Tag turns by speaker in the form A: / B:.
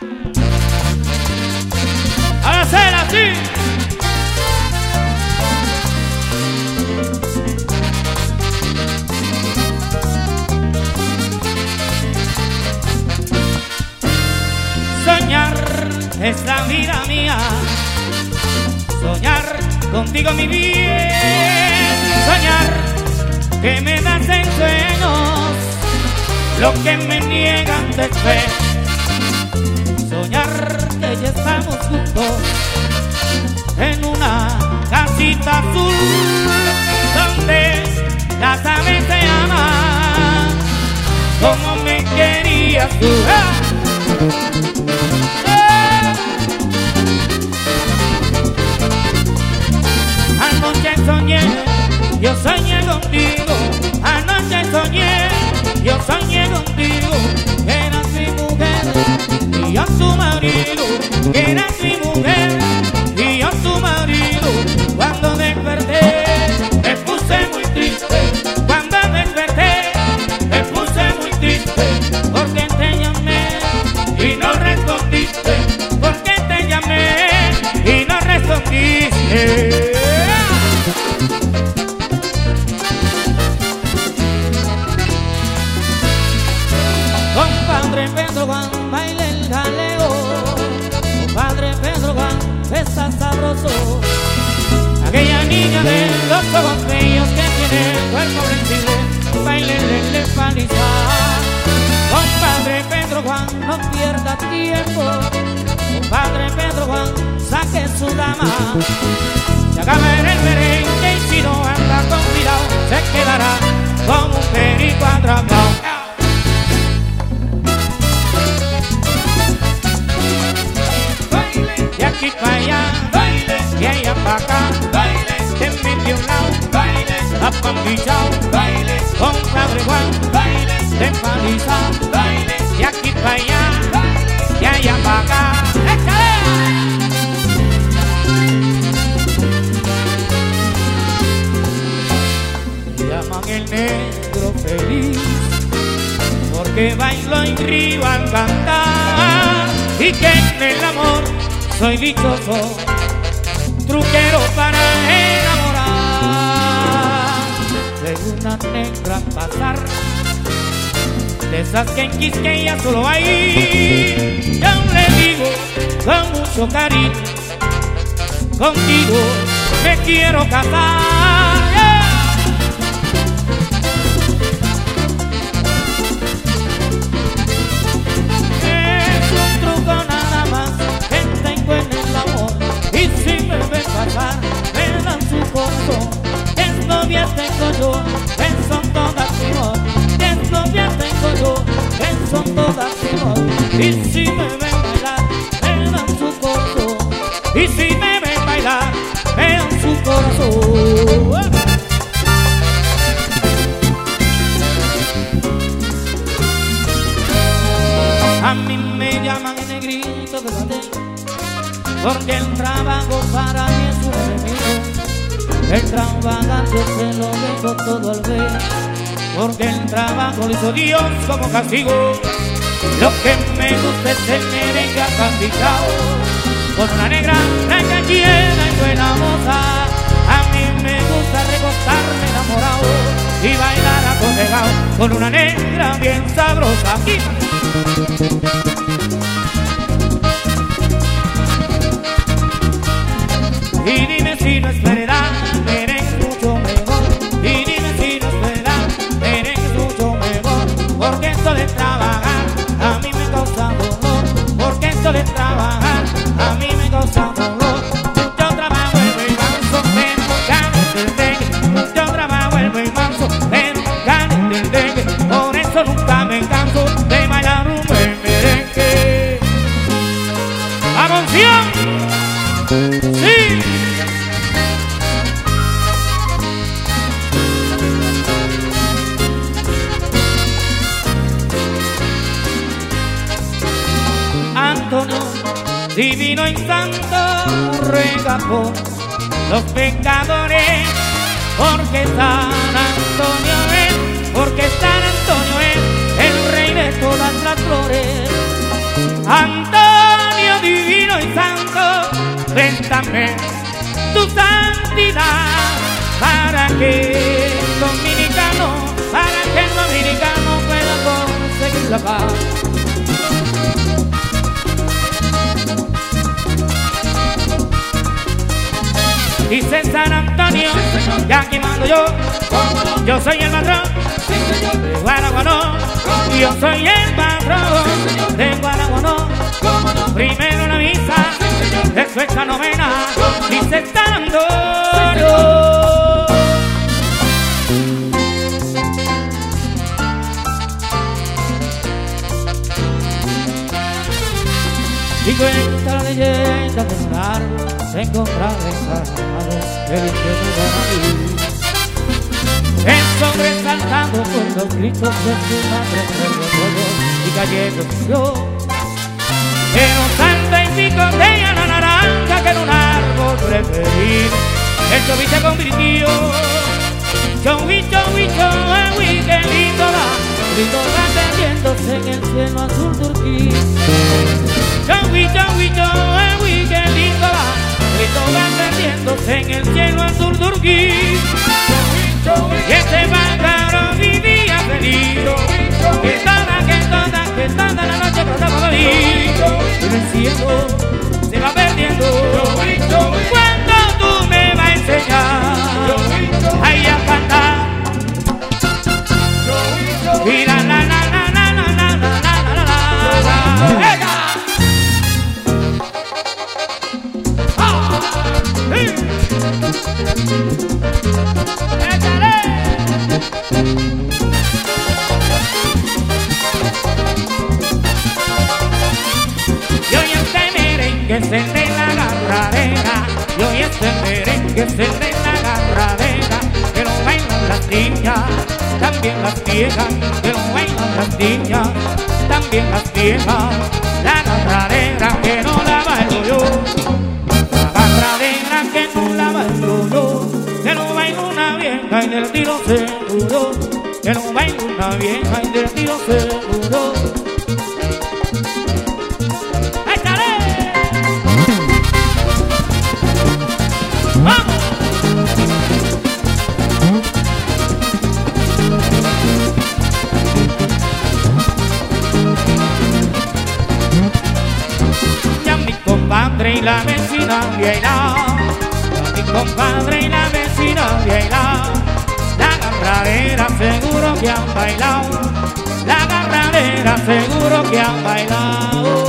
A: A hacer así. Soñar es la vida mía, soñar contigo mi bien, soñar que me das en sueños lo que me niegan después, soñar que ya estamos juntos en una casita azul donde las aves se aman como me querías tú. Anoche soñé, yo soñé contigo. Anoche soñé, yo soñé contigo. Que eras mi mujer y yo tu marido. Que eras mi mujer y yo tu marido. Cuando desperté me puse muy triste. Cuando desperté me puse muy triste. Porque te llamé y no respondiste. Porque te llamé y no respondiste. Compadre Pedro Juan, baila el jaleo. Compadre Pedro Juan, besa sabroso. Aquella niña de los ojos bellos que tiene el cuerpo flexible, baile el empaliza. Compadre Pedro Juan, no pierda tiempo. Compadre Pedro Juan, saque su dama. Se acaba en el merengue y si no anda con cuidado, se quedará como un perico atrapado. De aquí para allá, baile, de allá para acá, baile, de medio lado, baile, apambichao, baile, compadre Juan, baile, de paliza, baile, de aquí para allá, baile, de allá para acá, ¡échale! Me llaman el negro feliz, porque bailo en río al cantar, y que en el amor soy dichoso, truquero para enamorar. De una negra pasar, de esas que en Quisqueya solo hay. Yo le digo con mucho cariño, contigo me quiero casar. Es un truco nada más que tengo en el amor, y si me ven pasar me dan su corazón. Que novias tengo yo, que son todas amor. Que novias tengo yo, que son todas amor. Y si me ven bailar me dan su corazón. Y si me ven bailar me dan su corazón. A mí me llaman el negrito de bater, porque el trabajo para mí es un enemigo. El trabajar yo se lo dejo todo al ver, porque el trabajo lo hizo Dios como castigo. Lo que me gusta es el merengue acandizado, con una negra blanca llena y buena moza. A mí me gusta recostarme enamorado y bailar aconsejado con una negra bien sabrosa. Aquí. Y dime si no es verdad, eres mucho mejor. Y dime si no es verdad, eres mucho mejor. Porque esto de trabajar a mí me causa dolor. Porque esto de trabajar a mí me causa dolor. Yo trabajo el muy manso, pero ganes del dengue. Yo trabajo el muy manso, pero ganes del dengue. Por eso nunca me canso de bailar un buen merengue. ¡Atención! ¡Sí! Antonio, divino y santo, ruega por los pecadores, porque San Antonio es, porque San Antonio es el rey de todas las flores. Antonio. préstame tu santidad para que el dominicano pueda conseguir la paz. Dice San Antonio, y aquí mando yo soy el patrón de Guaraguanó, yo soy el patrón de Guaraguanó. Primero la misa, después la novena, dice San Antonio. Y cuenta la leyenda que un árbol se encontraba encarnado el infierno para mí. Es sobresaltado por los gritos de su madre y cayendo yo. Pero salta y picotea la naranja que en un árbol preferido. El choví se convirtió. Choví, choví, choví, qué lindo va. Grito va perdiéndose en el cielo azul turquí. Chowi, chowi, chowi, qué lindo va. Grito va perdiéndose en el cielo azul turquí. Y este pájaro vivía feliz. Que toda la noche pasaba feliz. En el cielo se va perdiendo. Cuando tú me vas a enseñar ahí a cantar. Y la la la la la la la la la la la la. Y hoy este merengue es el de la agarradera. Y hoy este merengue es el de la agarradera. Que lo bailan las niñas, también las viejas. Que lo bailan las niñas, también las viejas. La agarradera que no la bailo yo. La agarradera que no la bailo yo. Que no bailo una vieja y del tiro seguro. Que no bailo una vieja y del tiro seguro. Y la vecina viera, mi compadre y la vecina viera, la agarradera seguro que han bailado, la agarradera seguro que han bailado.